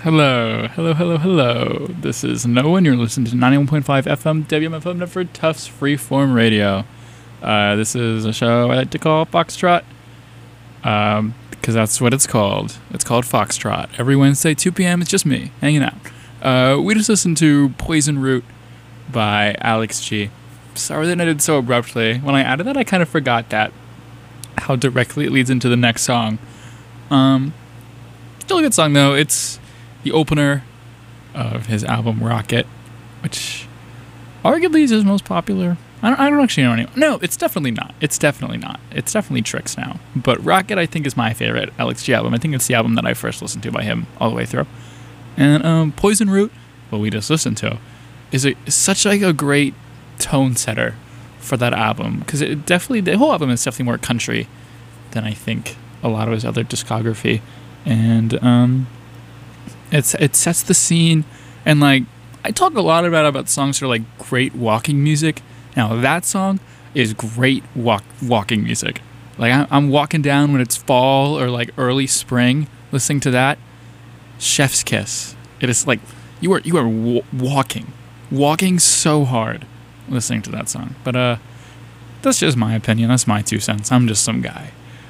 Hello, hello, hello, hello. This is Noah, and you're listening to 91.5 FM WMFM Network Tufts Freeform Radio. This is a show I like to call Foxtrot, because that's what it's called. It's called Foxtrot. Every Wednesday, 2 p.m., it's just me, hanging out. We just listened to Poison Root by Alex G. Sorry that I did so abruptly. When I added that, I kind of forgot that, how directly it leads into the next song. Still a good song, though. It's the opener of his album Rocket, which arguably is his most popular. I don't actually know any. No, it's definitely not. It's definitely Tricks now. But Rocket, I think, is my favorite Alex G album. I think it's the album that I first listened to by him all the way through. And Poison Root, what we just listened to, is such like a great tone setter for that album, because it definitely, the whole album is definitely more country than I think a lot of his other discography, and it sets the scene. And like, I talk a lot about songs that are like great walking music. Now that song is great walking music. Like I'm walking down when it's fall or like early spring, listening to that. Chef's kiss. It is like you are walking so hard listening to that song. But that's just my opinion. That's my 2 cents. I'm just some guy.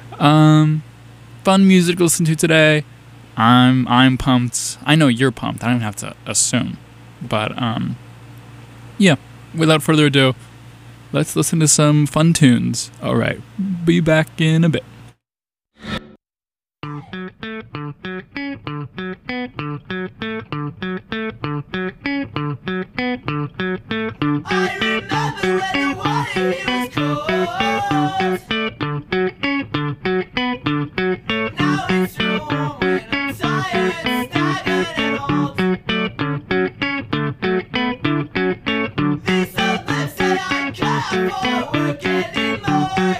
Fun music to listen to today. I'm pumped. I know you're pumped. I don't have to assume. But yeah, without further ado, let's listen to some fun tunes. All right, be back in a bit. I remember when the water was cold. Now it's warm and I'm tired, staggered and old. These are lips that I care for, we're getting more.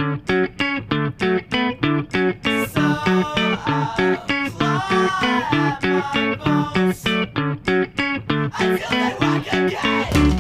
So I'll fly at my bones until they work again.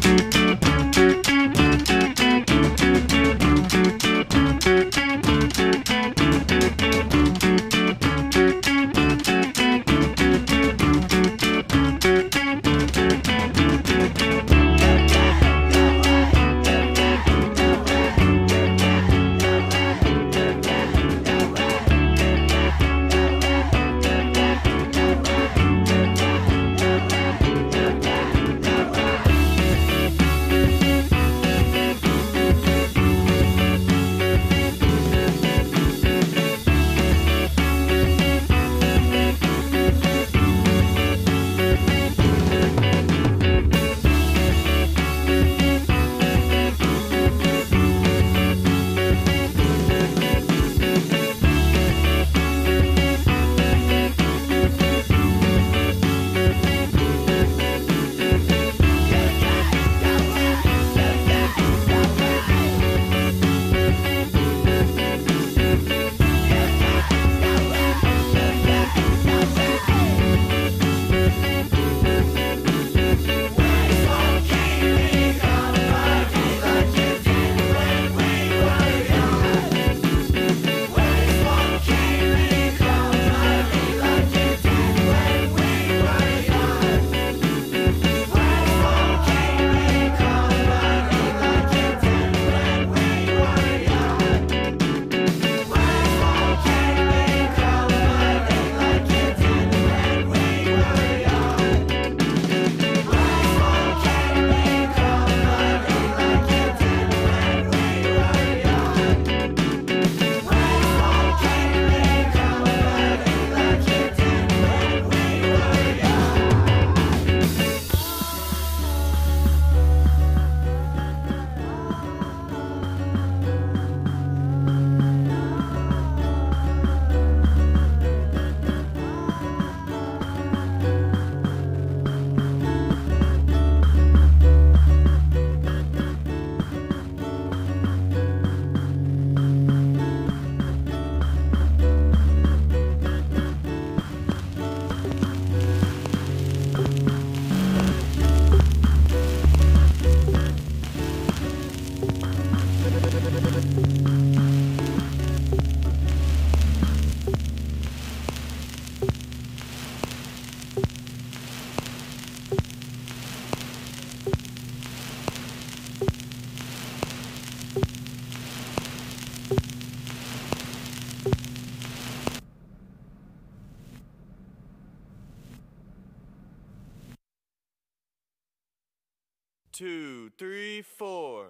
2, 3, 4.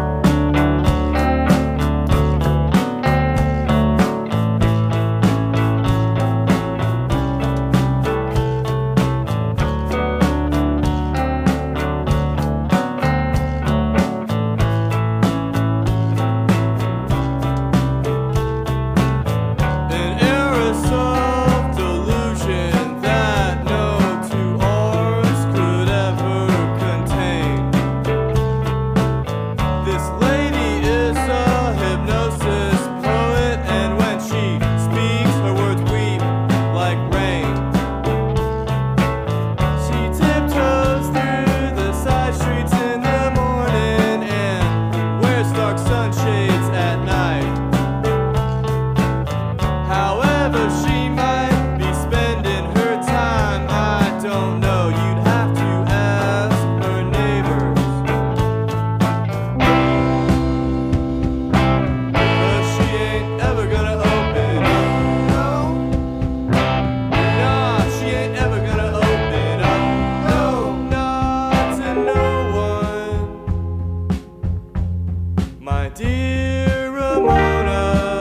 An aerosol delusion that no two auras could ever contain. This lady is a hypnosis poet, and when she speaks, her words weep like rain. She tiptoes through the side streets in the morning and wears dark sunshades at night. However she might be spending her time, I don't know. You'd have to ask her neighbors. 'Cause she ain't ever gonna open up. No. Nah, she ain't ever gonna open up. No, not to no one. My dear Ramona,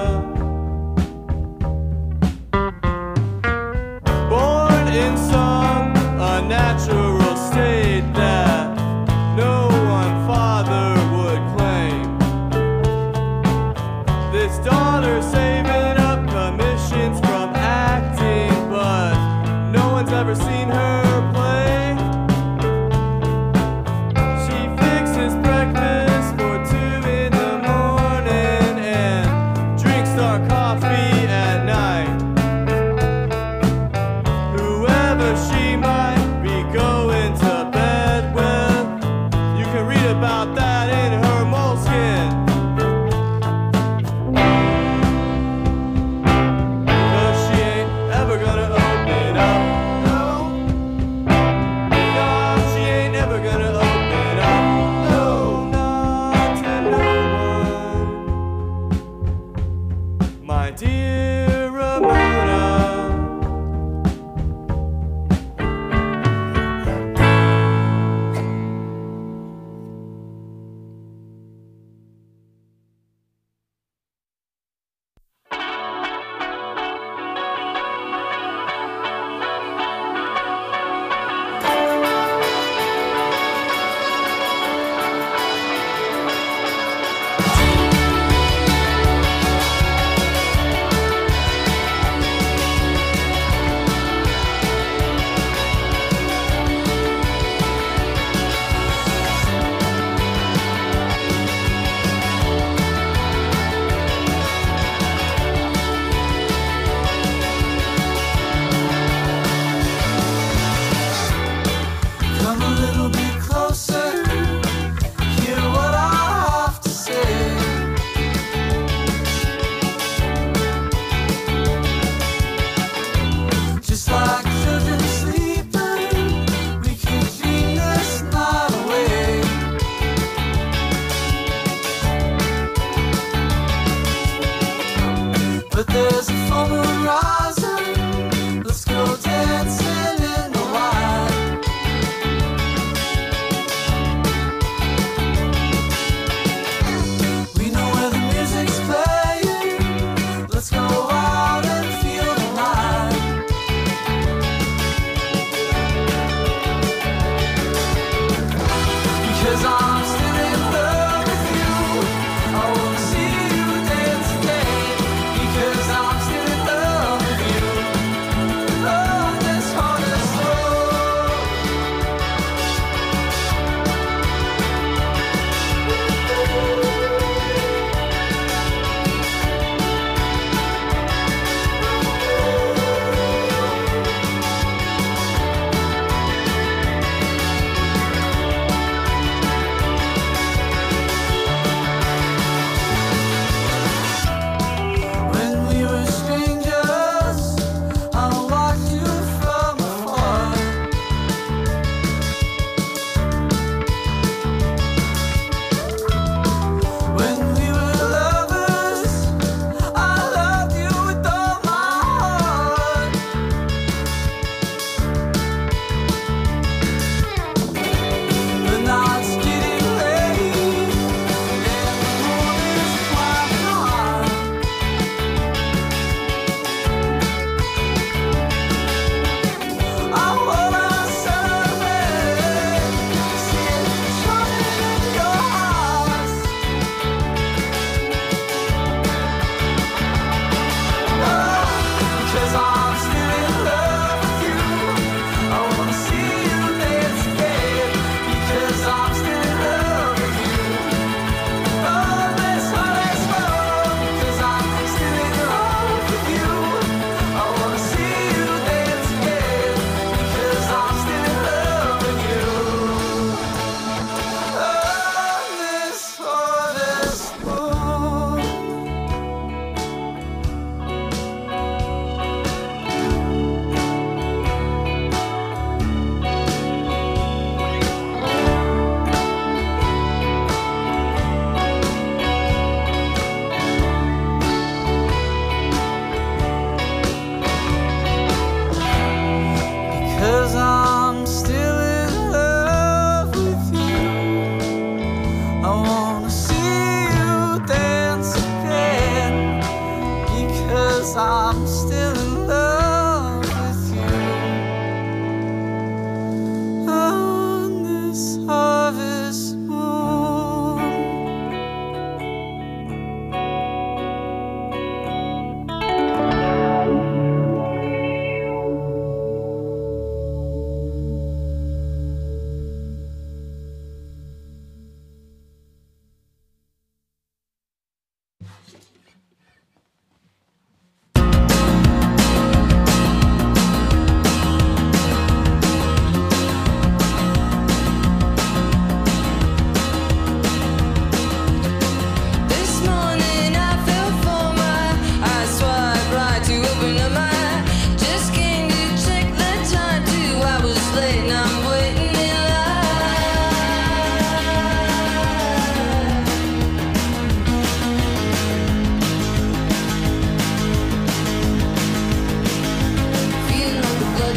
born in some unnatural state that no one father would claim. This daughter saving up commissions from acting, but no one's ever seen her play. She fixes breakfast for 2 in the morning and drinks dark coffee at night. Whoever she might be going to bed with, you can read about that in her moleskin. 'Cause she ain't ever gonna open up. No. Nah, she ain't ever gonna open up. No, not to no one. My dear Ramona.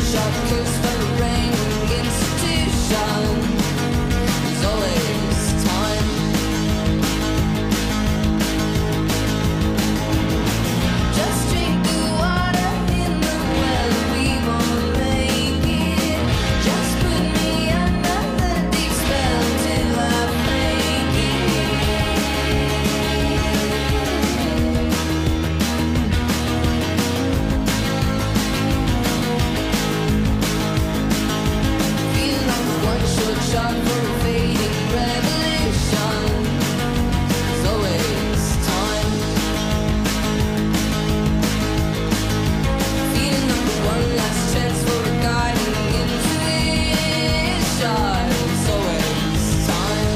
bloodshot curse from the reigning institution. There's always time. Just drink the water in the well, we won't make it. Just put me under the deep spell till I break it. Feel like one short shot for a fading revolution. There's always time. Feeling like one last chance for a guiding intuition. There's always time.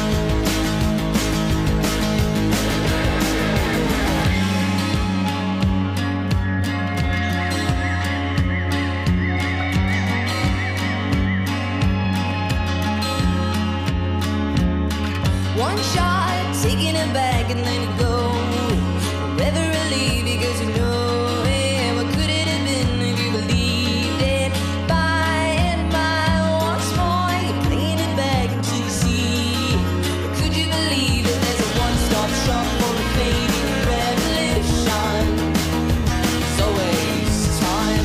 One shot, taking it back and then it go. Never relieved because you know it. What could it have been if you believed it? By and by, once more, you're playing it back into the sea. But could you believe it? There's a one-stop shop for a fading revolution. There's always time.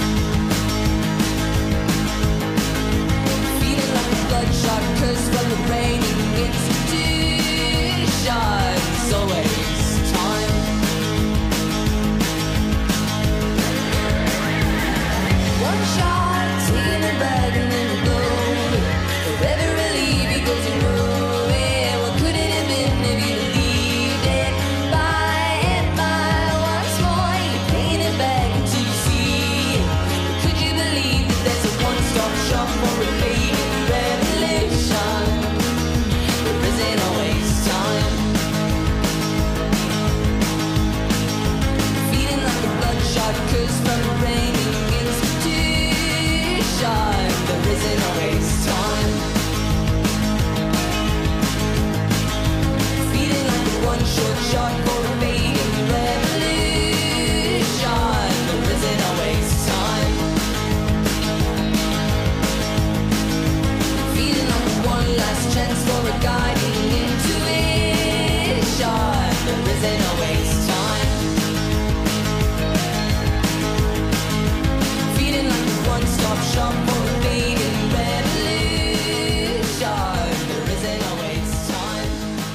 Feeling like a bloodshot curse from the reigning institution. There's always time. One shot, taking it back and then it goes. Forever relieved because you know it. What could it have been if you believed it? By and by, once more, you're playing it back until you see. But could you believe that there's a one-stop shop for a fading revolution? There isn't always time. Feeling like a bloodshot curse from a reigning institution. There isn't always time. Feeling like a one short shot for a fading revolution. There isn't always time. Feeling like a one last chance for a guiding intuition. There isn't always time. Feeling like a one-stop shop for a fading revolution. There isn't always time.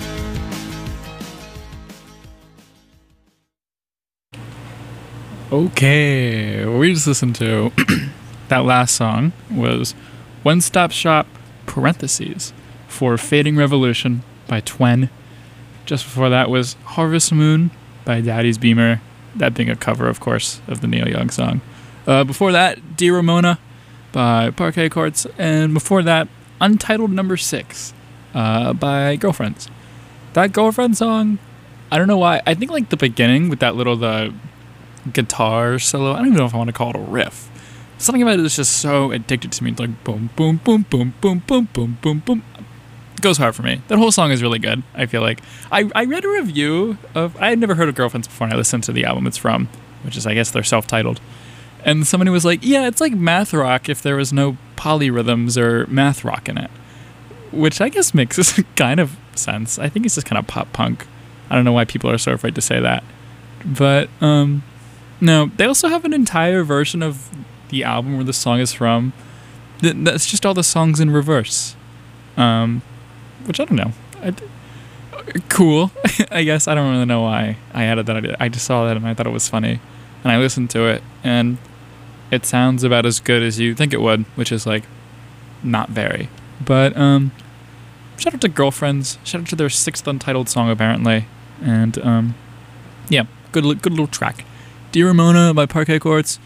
Okay, what we just listened to, that last song was One Stop Shop parentheses for Fading Revolution by Twen. Just before that was Harvest Moon by Daddy's Beamer, that being a cover, of course, of the Neil Young song. Before that, Dear Ramona by Parquet Courts, and before that, Untitled Number 6 by Girlfriends. That Girlfriend song, I don't know why, I think like the beginning with that little the guitar solo, I don't even know if I want to call it a riff. Something about it is just so addicted to me. It's like boom, boom, boom, boom, boom, boom, boom, boom, boom. It goes hard for me. That whole song is really good, I feel like. I read a review of, I had never heard of Girlfriends before, and I listened to the album it's from, which is, I guess, they're self-titled. And somebody was like, yeah, it's like math rock if there was no polyrhythms or math rock in it. Which I guess makes kind of sense. I think it's just kind of pop punk. I don't know why people are so afraid to say that. But, no, they also have an entire version of the album where the song is from. That's just all the songs in reverse. Which I don't know. Cool, I guess. I don't really know why I added that. I just saw that and I thought it was funny. And I listened to it, and it sounds about as good as you think it would, which is like not very. But shout out to Girlfriends. Shout out to their 6th untitled song apparently. And yeah, good little track. Dear Ramona by Parquet Courts.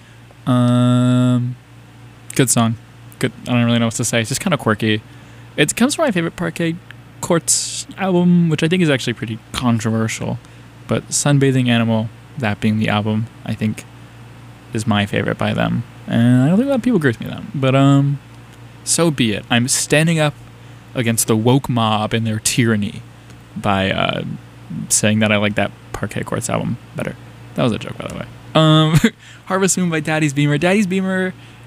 Good song. Good. I don't really know what to say. It's just kind of quirky. It comes from my favorite Parquet Courts album, which I think is actually pretty controversial. But Sunbathing Animal, that being the album, I think is my favorite by them. And I don't think a lot of people agree with me on that. But so be it. I'm standing up against the woke mob and their tyranny by saying that I like that Parquet Courts album better. That was a joke, by the way. Harvest Moon by Daddy's Beamer. Daddy's Beamer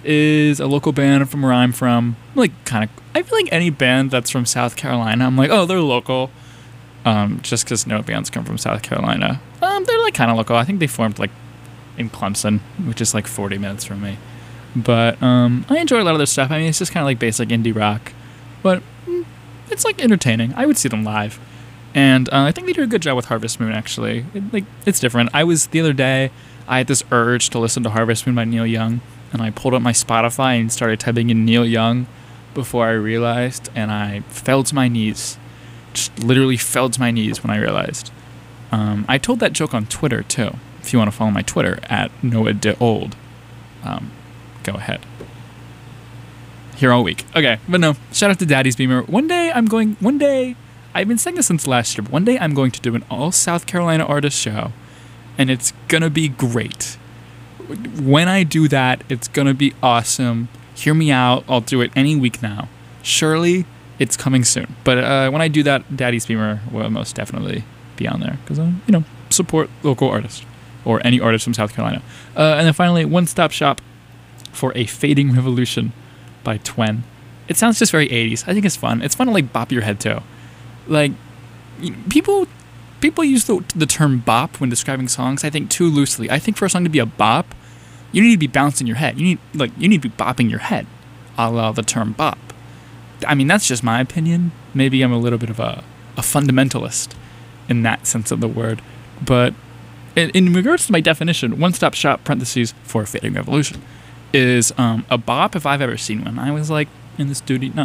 is a local band from where I'm from. Like, kind of, I feel like any band that's from South Carolina, I'm like, oh, they're local. Just because no bands come from South Carolina. They're like kind of local. I think they formed like in Clemson, which is like 40 minutes from me. But I enjoy a lot of their stuff. I mean, it's just kind of like basic indie rock, but it's like entertaining. I would see them live, and I think they do a good job with Harvest Moon. Actually, it's different. The other day, I had this urge to listen to Harvest Moon by Neil Young, and I pulled up my Spotify and started typing in Neil Young before I realized, and I fell to my knees. Just literally fell to my knees when I realized. I told that joke on Twitter too. If you want to follow my Twitter at NoahDeOld, go ahead. Here all week. Okay, but no. Shout out to Daddy's Beamer. One day, I've been saying this since last year, but one day I'm going to do an all South Carolina artist show, and it's gonna be great. When I do that, it's gonna be awesome. Hear me out. I'll do it any week now. Surely, it's coming soon. But when I do that, Daddy's Beamer will most definitely be on there because support local artists or any artist from South Carolina. And then finally, One Stop Shop for a Fading Revolution by Twen. It sounds just very 80s. I think it's fun. It's fun to like bop your head to. Like people use the term bop when describing songs, I think, too loosely. I think for a song to be a bop, you need to be bouncing your head. You need to be bopping your head, a la the term bop. I mean, that's just my opinion. Maybe I'm a little bit of a fundamentalist in that sense of the word. But in regards to my definition, One Stop Shop parentheses for a Fading Revolution is a bop if I've ever seen one. I was like I don't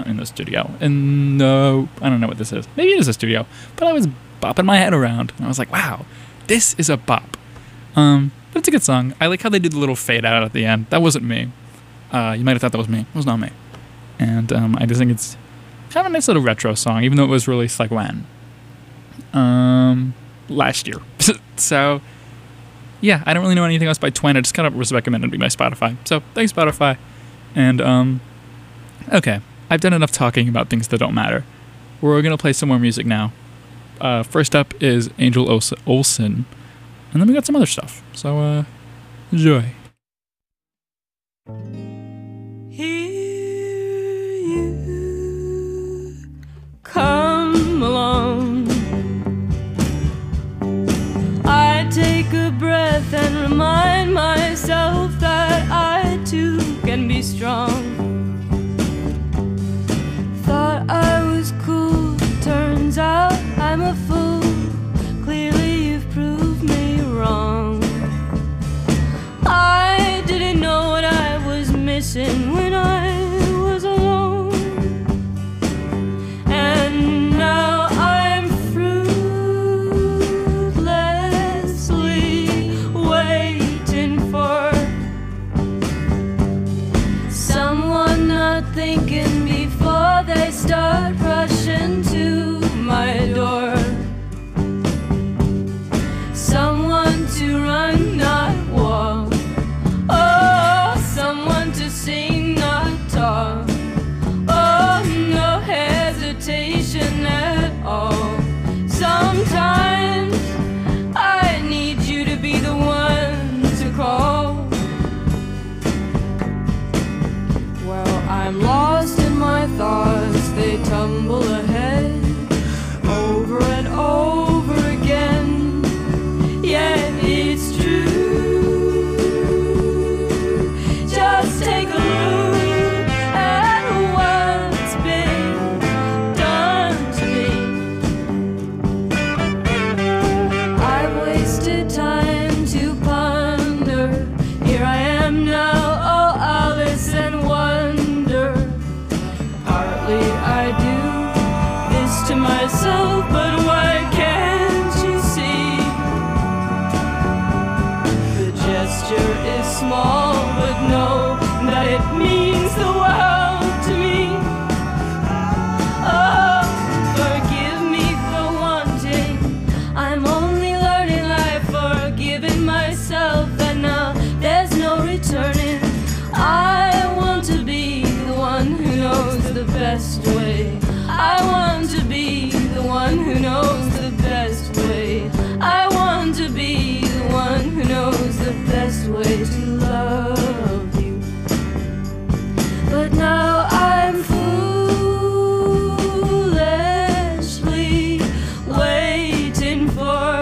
know what this is. Maybe it is a studio, but I was bopping my head around and I was like, wow, this is a bop. But it's a good song. I like how they did the little fade out at the end. That wasn't me. You might have thought that was me. It was not me. And I just think it's kind of a nice little retro song, even though it was released like when? Last year. So yeah, I don't really know anything else by Twen. I just kind of was recommended to be my Spotify. So thanks, Spotify. And okay, I've done enough talking about things that don't matter. We're gonna play some more music now. First up is Angel Olsen, and then we got some other stuff. So enjoy. Here you come along. I take a breath and remind myself that I too can be strong. Thought I was cool, turns out I'm a fool. Clearly you've proved me wrong. I didn't know what I was missing when I was alone. And now I'm fruitlessly waiting for someone not thinking before they start rushing to my door. Someone to run, not walk. Oh, someone to sing, not talk. Oh, no hesitation at all. Sometimes I need you to be the one to call. Well, I'm lost in my thoughts, they tumble ahead over and over again. Yeah, it's true. Just take a look at what's been done to me. I've wasted time to ponder. Here I am now, oh Alice, and wonder. Partly I do this to myself, but why can't you see? The gesture is small, but know that it means the world to me. Oh, forgive me for wanting. I'm only learning life, forgiving myself, and now there's no returning. I want to be the one who knows the best way. I want to be the one who knows the best way. I want to be the one who knows the best way to love you. But now I'm foolishly waiting for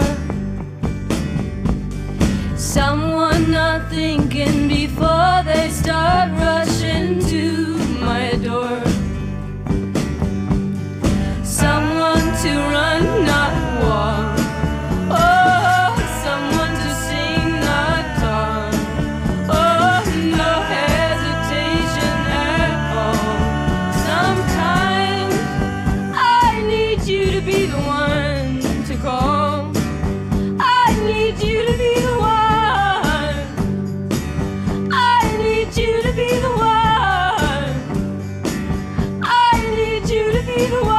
someone not thinking before they start rushing to my door. Someone to run, not walk. Oh, someone to sing, not talk. Oh, no hesitation at all. Sometimes I need you to be the one to call. I need you to be the one. I need you to be the one. I need you to be the one.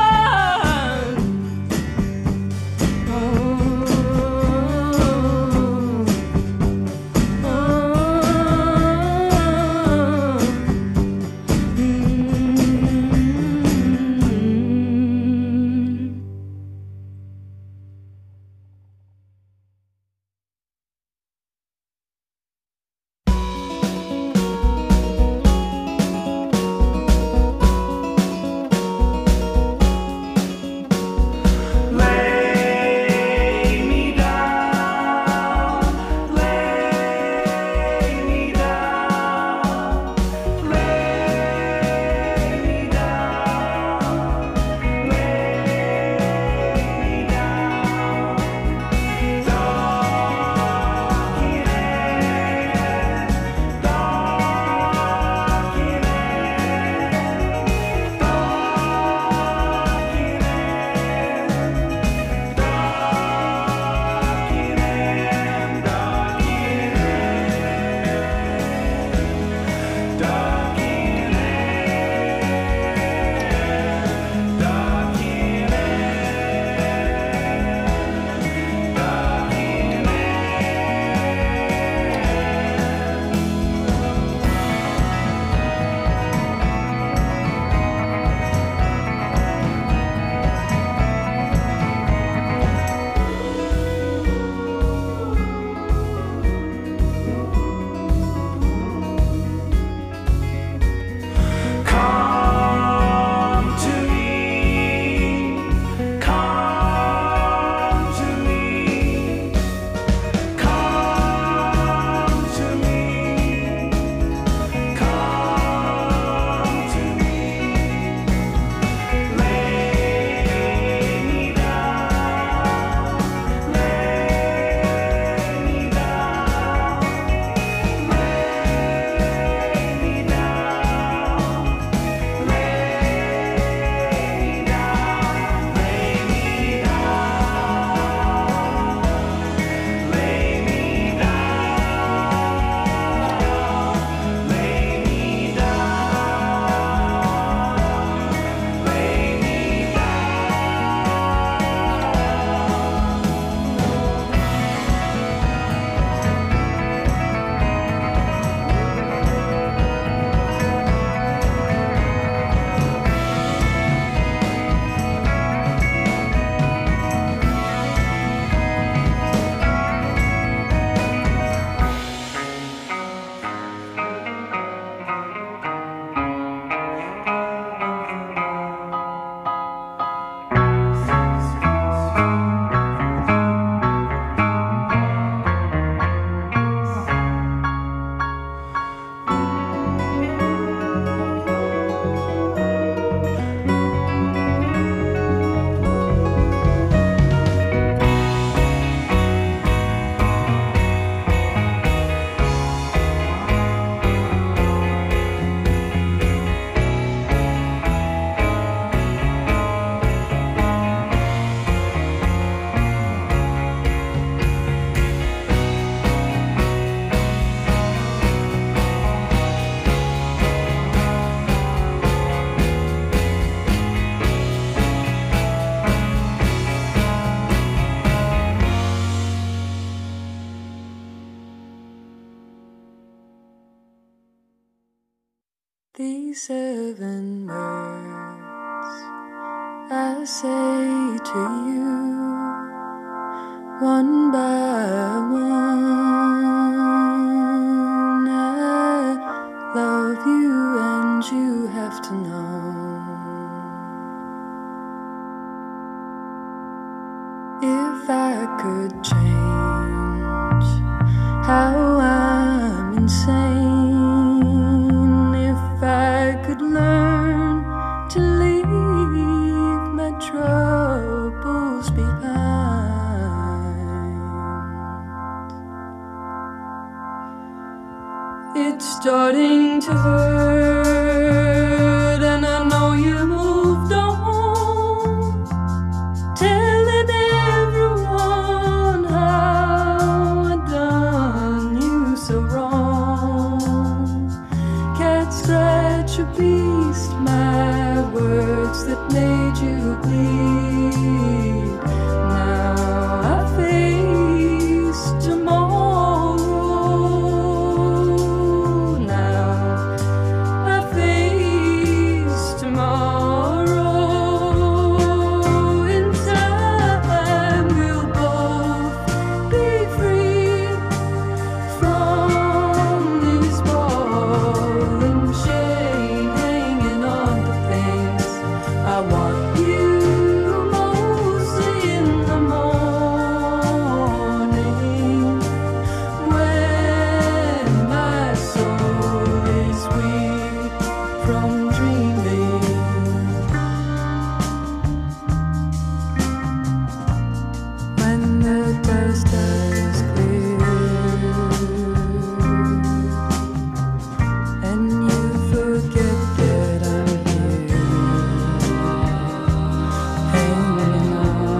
These 7 words I say to you, one by one. I love you and you enough to know if I could change how I'm insane, if I could learn to leave my troubles behind. It's starting to hurt, and I know you moved on, telling everyone how I done you so wrong. Cat scratch a beast, my words that made you bleed. Now I face tomorrow. Now I face tomorrow. In time we'll both be free from this ball and chain hanging on to things I want you most in the morning, when my soul is weak from dreaming. When the dust has cleared and you forget that I'm here, hanging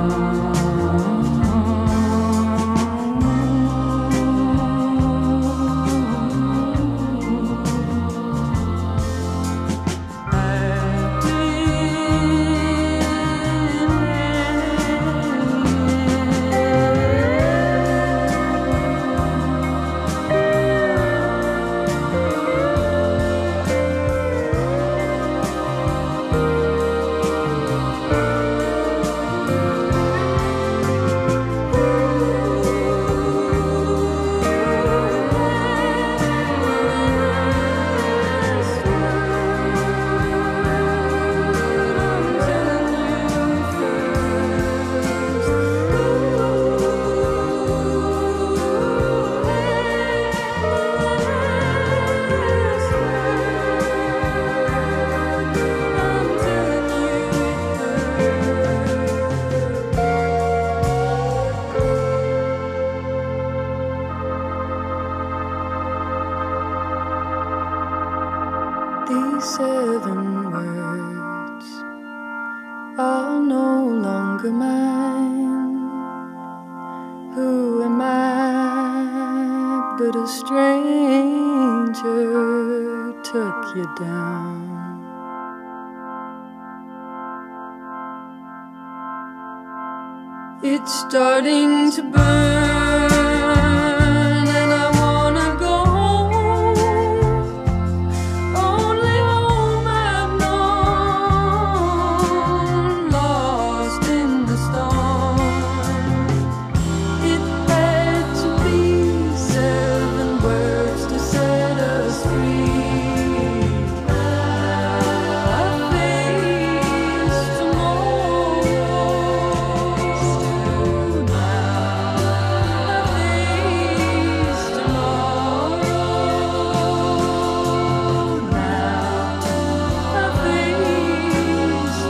These 7 words are no longer mine. Who am I but a stranger took you down? It's starting to burn, and I wanna go home. Only home I've known, lost in the storm. It had to be 7 words to set us free. Now I face tomorrow. Now I face tomorrow. Now I face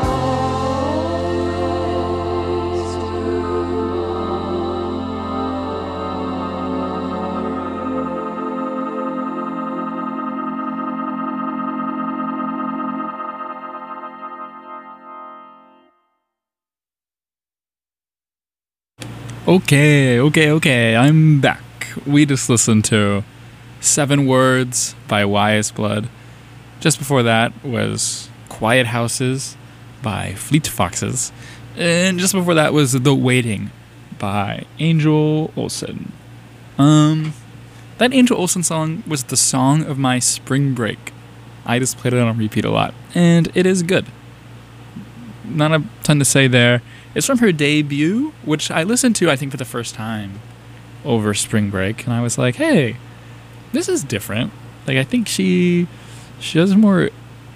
Okay, I'm back. We just listened to 7 Words by Wise Blood. Just before that was Quiet Houses by Fleet Foxes. And just before that was The Waiting by Angel Olsen. That Angel Olsen song was the song of my spring break. I just played it on repeat a lot, and it is good. Not a ton to say there. It's from her debut, which I listened to, I think, for the first time over spring break, and I was like, hey, this is different. Like, I think she has more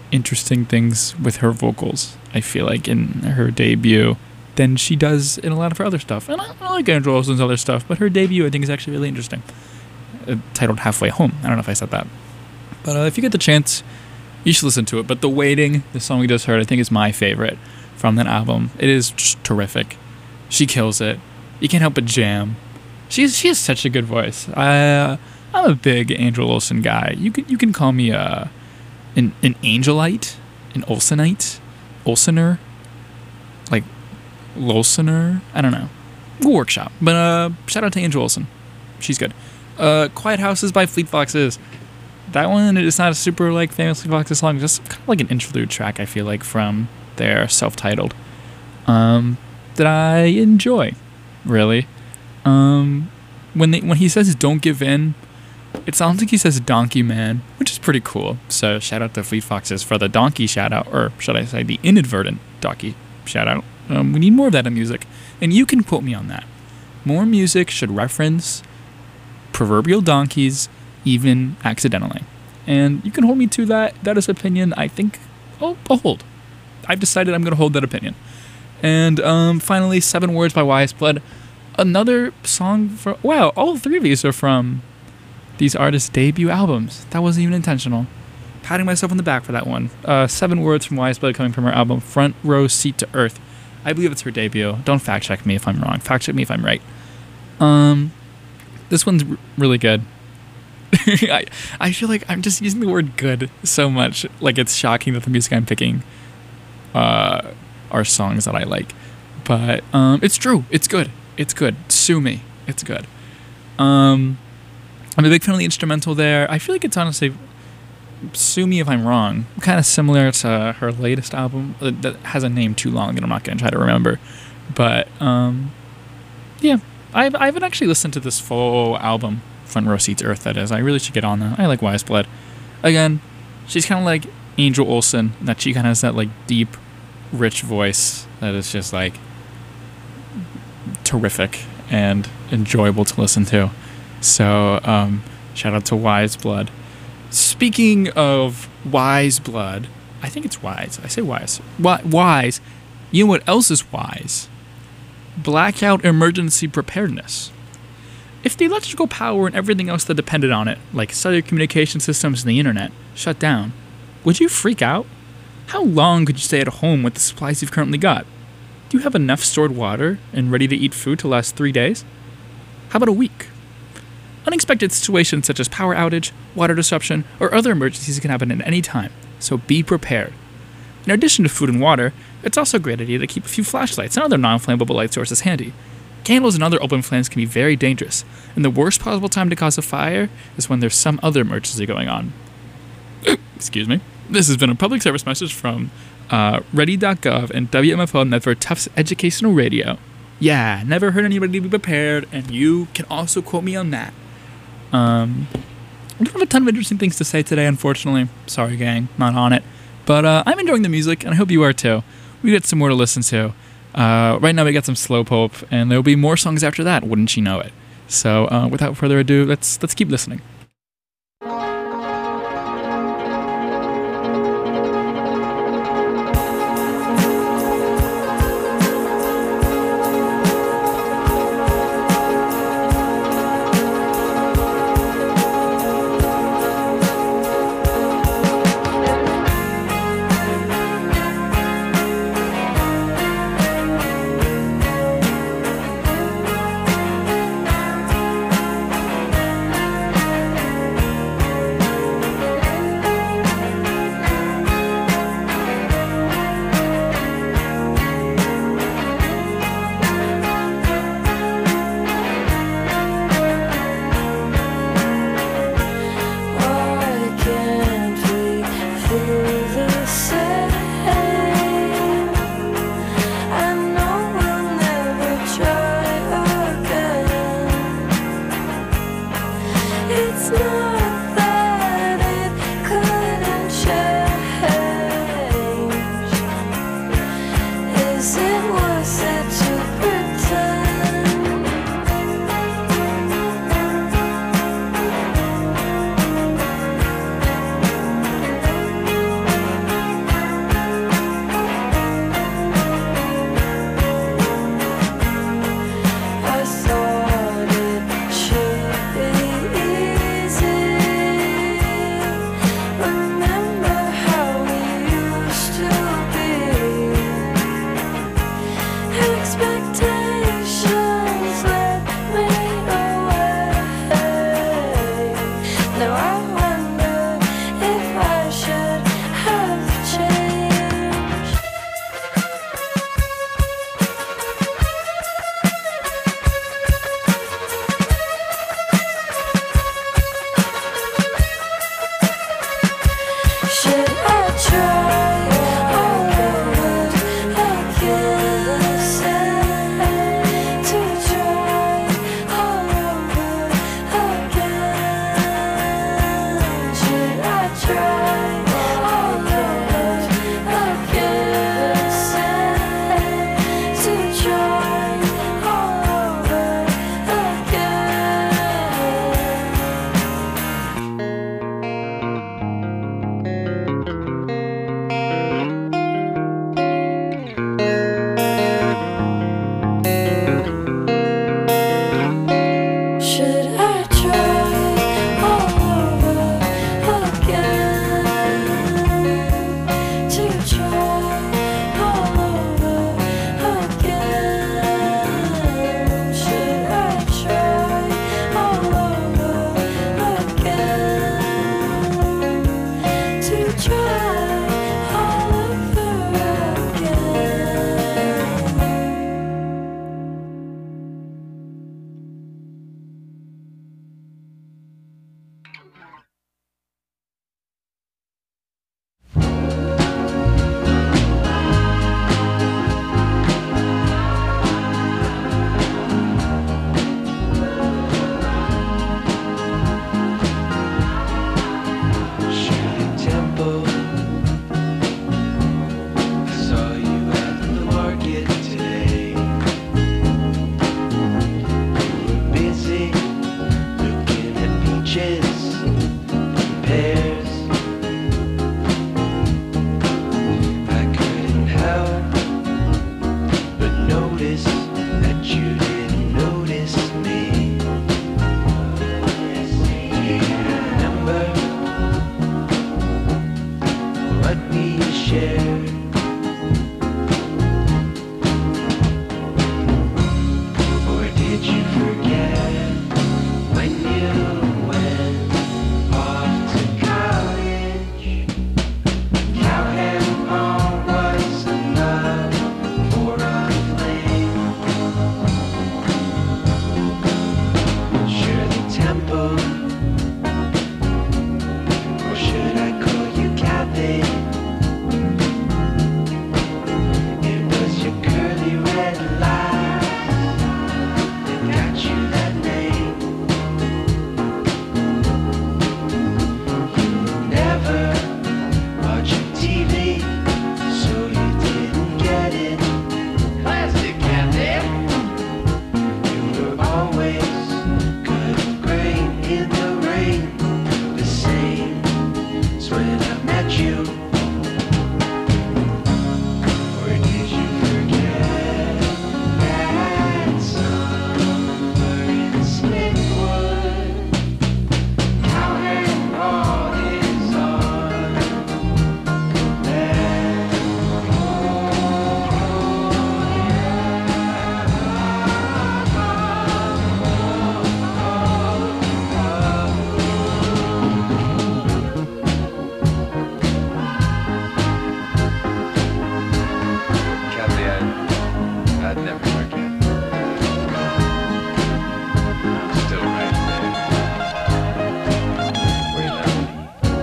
interesting things with her vocals, I feel like, in her debut than she does in a lot of her other stuff. And I like Andrew Olsen's other stuff, but her debut I think is actually really interesting. Titled Halfway Home. I don't know if I said that. But if you get the chance, you should listen to it. But The Waiting, the song we just heard, I think is my favorite from that album. It is just terrific. She kills it. You can't help but jam. She has such a good voice. I'm a big Andrew Olsen guy. You can call me an Angelite, an Olsenite, Olsener, like Lolsener. I don't know. We'll workshop. But shout out to Andrew Olsen. She's good. Quiet Houses by Fleet Foxes. That one is not a super like famous Fleet Foxes song, just kind of like an interlude track, I feel like, from their self-titled. That I enjoy, really. When he says "Don't Give In," it sounds like he says "Donkey Man," which is pretty cool. So shout out to Fleet Foxes for the donkey shout out, or should I say the inadvertent donkey shout out. We need more of that in music, and you can quote me on that. More music should reference proverbial donkeys, even accidentally. And you can hold me to that. That is opinion I think I'll hold. I've decided I'm going to hold that opinion. And finally, 7 Words by Wise Blood. Another song from... Wow, all 3 of these are from these artists' debut albums. That wasn't even intentional. Patting myself on the back for that one. 7 Words from Wise Blood coming from her album Front Row Seat to Earth. I believe it's her debut. Don't fact check me if I'm wrong. Fact check me if I'm right. This one's really good. I feel like I'm just using the word good so much. Like, it's shocking that the music I'm picking are songs that I like. But it's true. It's good. It's good. Sue me. It's good. I'm a big fan of the instrumental there. I feel like it's honestly, sue me if I'm wrong, kind of similar to her latest album that has a name too long that I'm not going to try to remember. But yeah, I haven't actually listened to this full album, Front Row Seats Earth, that is. I really should get on that. I like Wise Blood. Again, she's kind of like Angel Olsen, that she kind of has that like deep, rich voice that is just like terrific and enjoyable to listen to. So shout out to Wise Blood. Speaking of Wise Blood, I think it's Wise. I say Wise. Wise. You know what else is wise? Blackout emergency preparedness. If the electrical power and everything else that depended on it, like cellular communication systems and the internet, shut down, would you freak out? How long could you stay at home with the supplies you've currently got? Do you have enough stored water and ready-to-eat food to last 3 days? How about a week? Unexpected situations such as power outage, water disruption, or other emergencies can happen at any time, so be prepared. In addition to food and water, it's also a great idea to keep a few flashlights and other non-flammable light sources handy. Candles and other open flames can be very dangerous, and the worst possible time to cause a fire is when there's some other emergency going on. Excuse me. This has been a public service message from Ready.gov and WMFO Medford Tufts Educational Radio. Yeah, never heard anybody be prepared, and you can also quote me on that. I don't have a ton of interesting things to say today, unfortunately. Sorry, gang, not on it. But I'm enjoying the music, and I hope you are too. We got some more to listen to. Right now we got some Slowpoke, and there'll be more songs after that, wouldn't you know it? So without further ado, let's keep listening. we shared. Or did you forget when you went off to college? Cowhead Mall was enough for a flame. Shirley Temple, or should I call you Kathy? It was your curly red lies that got you that name. You never watching TV, so you didn't get it. Classic Kathy. You were always good grain in the rain, the same as when I met you. Or did you forget that summer in Smithwood? Cowhead Mall is on that. Kathy, I'd never forget. I'm still right there. Where you left me.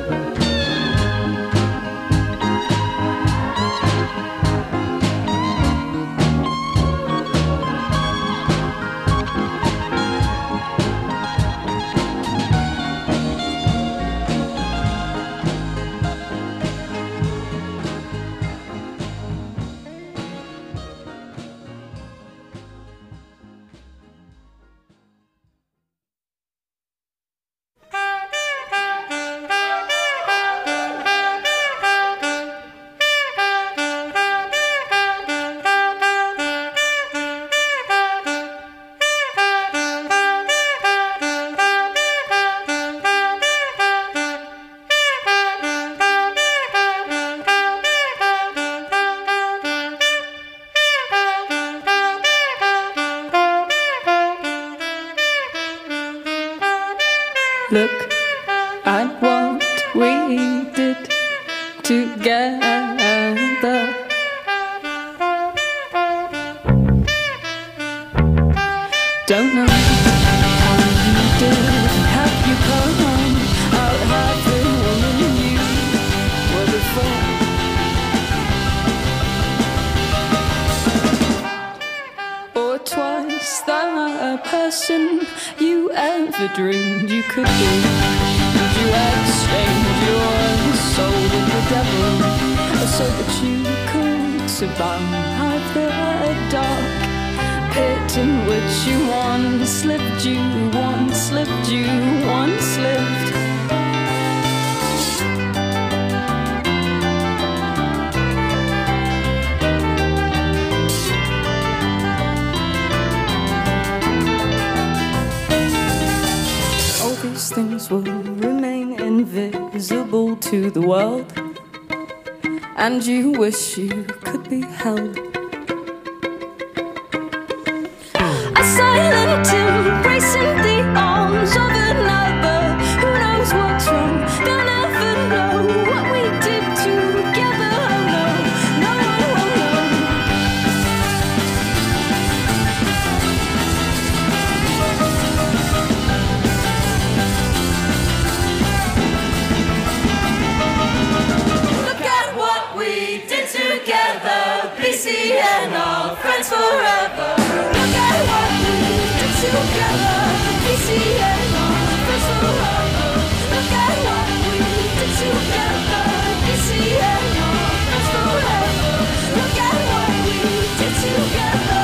Look at what we did together. Don't know how you did. Have you come home? I'll have the woman you were before. Or twice the person you ever dreamed you could be. Did you exchange your soul with the devil so that you could survive the dark pit in which you once lived, you once lived? All these things will remain invisible to the world, and you wish you could be held. A silent embrace in the arms of another. Who knows what's wrong? They'll never know what we did together. Oh no, no, oh no. Look at what we did together. BC and all friends forever. Look at what we did together. BC and all friends forever. Look at what we did together. BC and all friends forever. Look at what we did together.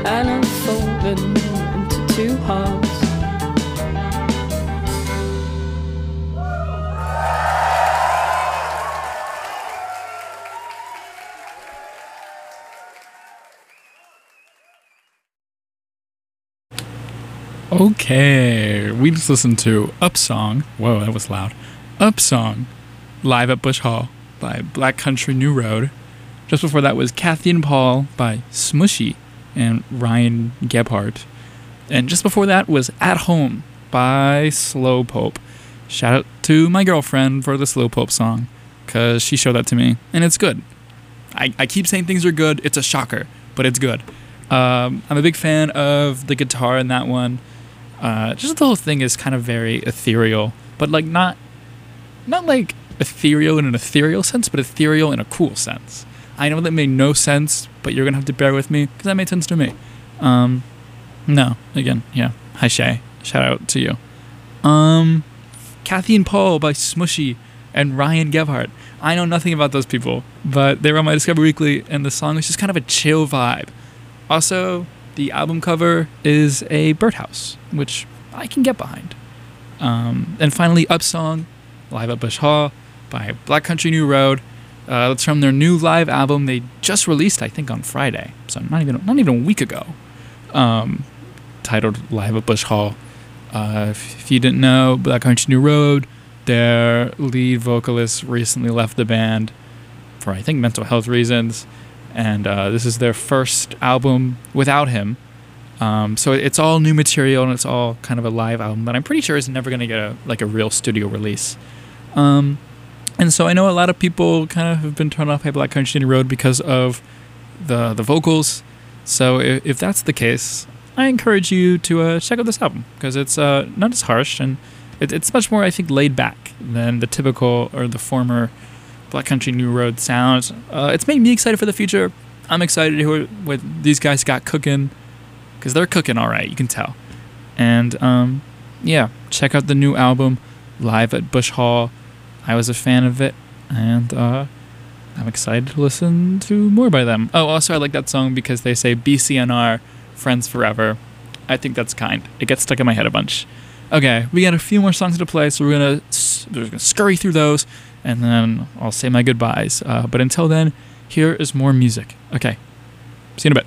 and unfolded into two halves. Okay, we just listened to Up Song. Whoa, that was loud. Up Song, live at Bush Hall by Black Country New Road. Just before that was Kathy and Paul by Smushy and Ryan Gebhardt. And just before that was At Home by Slow Pope. Shout out to my girlfriend for the Slow Pope song, because she showed that to me, and it's good. I keep saying things are good. It's a shocker, but it's good. I'm a big fan of the guitar in that one. Just the whole thing is kind of very ethereal, but like not like ethereal in an ethereal sense, but ethereal in a cool sense. I know that made no sense, but you're gonna have to bear with me because that made sense to me. No, again, yeah. Hi Shay, shout out to you. Kathy and Paul by Smushy and Ryan Gebhardt. I know nothing about those people, but they were on my Discover Weekly, and the song was just kind of a chill vibe. Also, the album cover is a birdhouse, which I can get behind. And finally, Up Song, live at Bush Hall by Black Country New Road. That's from their new live album they just released, I think, on Friday, so not even a week ago. Titled Live at Bush Hall. If you didn't know, Black Country New Road, their lead vocalist recently left the band for, I think, mental health reasons. And this is their first album without him. So it's all new material, and it's all kind of a live album that I'm pretty sure is never going to get a real studio release. And so I know a lot of people kind of have been turned off by Black Country New Road because of the vocals. So if that's the case, I encourage you to check out this album, because it's not as harsh, and it's much more, I think, laid back than the typical or the former Black Country New Road sounds. It's made me excited for the future. I'm excited to hear what these guys got cooking, because they're cooking all right, you can tell. And yeah, check out the new album, Live at Bush Hall. I was a fan of it, and I'm excited to listen to more by them. Oh, also I like that song because they say BCNR, Friends Forever. I think that's kind. It gets stuck in my head a bunch. Okay, we got a few more songs to play, so we're gonna scurry through those, and then I'll say my goodbyes. But until then, here is more music. Okay, see you in a bit.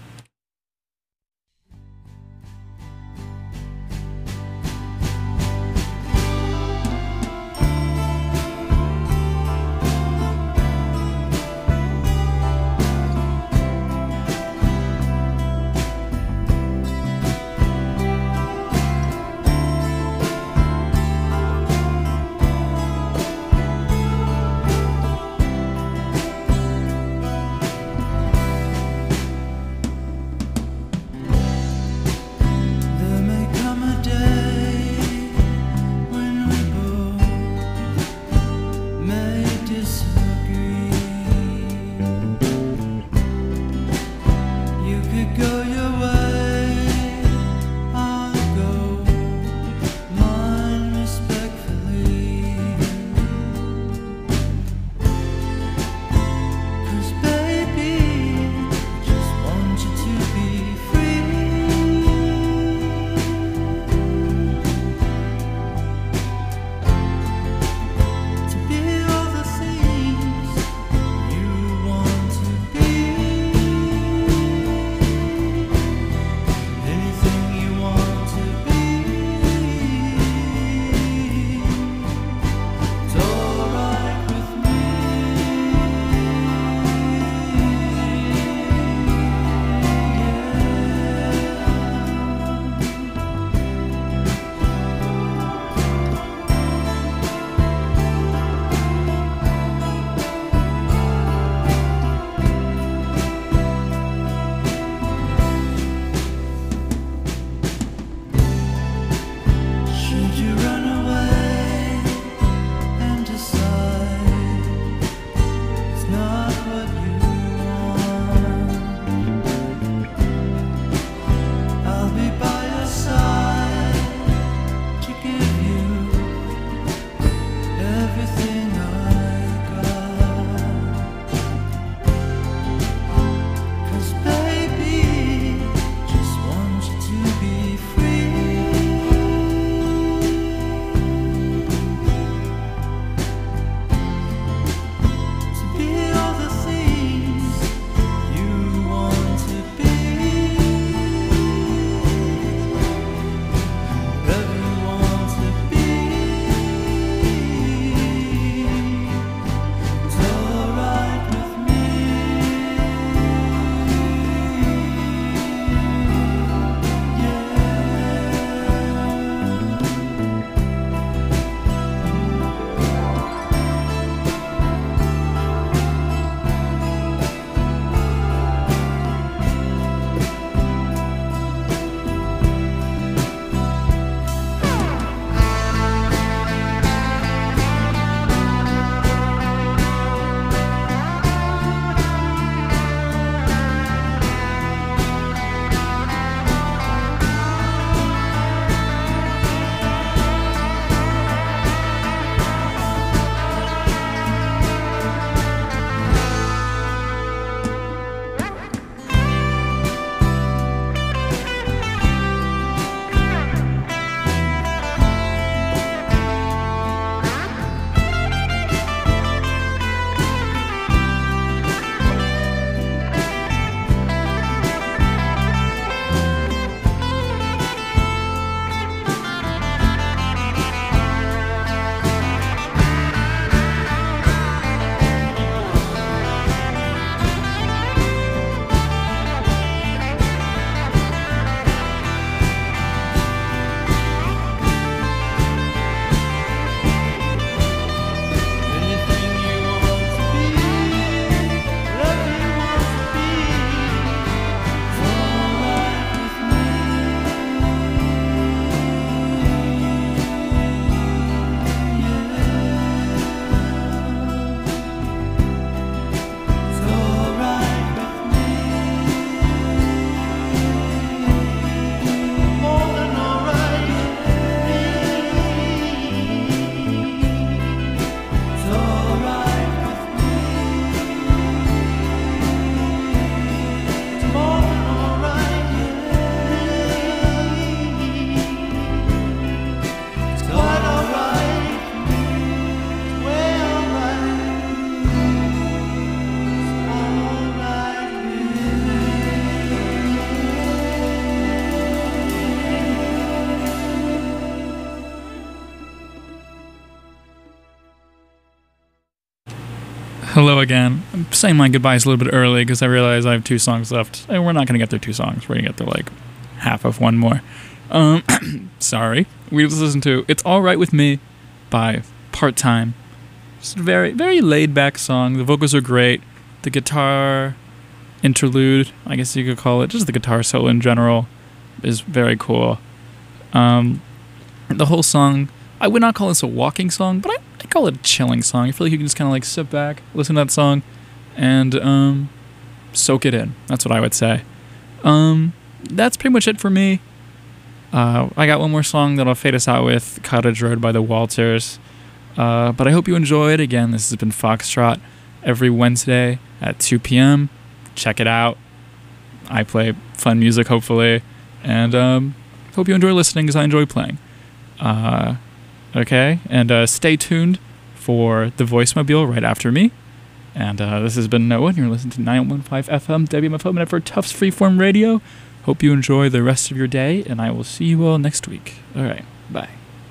Hello again. I'm saying my goodbyes a little bit early because I realize I have 2 songs left. And we're not going to get through 2 songs. We're going to get through like half of one more. Sorry. We just listened to It's All Right With Me by Part Time. Just a very, very laid back song. The vocals are great. The guitar interlude, I guess you could call it, just the guitar solo in general, is very cool. The whole song, I would not call this a walking song, but I call it a chilling song. I feel like you can just kind of like sit back, listen to that song, and soak it in. That's what I would say. That's pretty much it for me. I got one more song that I'll fade us out with, Cottage Road by the Walters. But I hope you enjoy it. Again, this has been Foxtrot every Wednesday at 2 p.m. Check it out. I play fun music, hopefully. And hope you enjoy listening because I enjoy playing. Okay, and stay tuned for the voicemobile right after me. And this has been Noah, and you're listening to 915 FM, WMFM, and for Tufts Freeform Radio. Hope you enjoy the rest of your day, and I will see you all next week. All right, bye.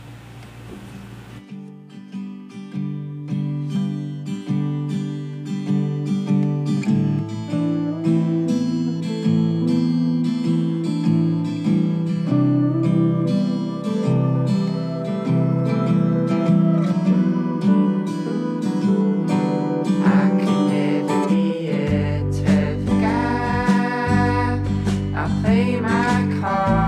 I could never be a tough guy. I play my cards.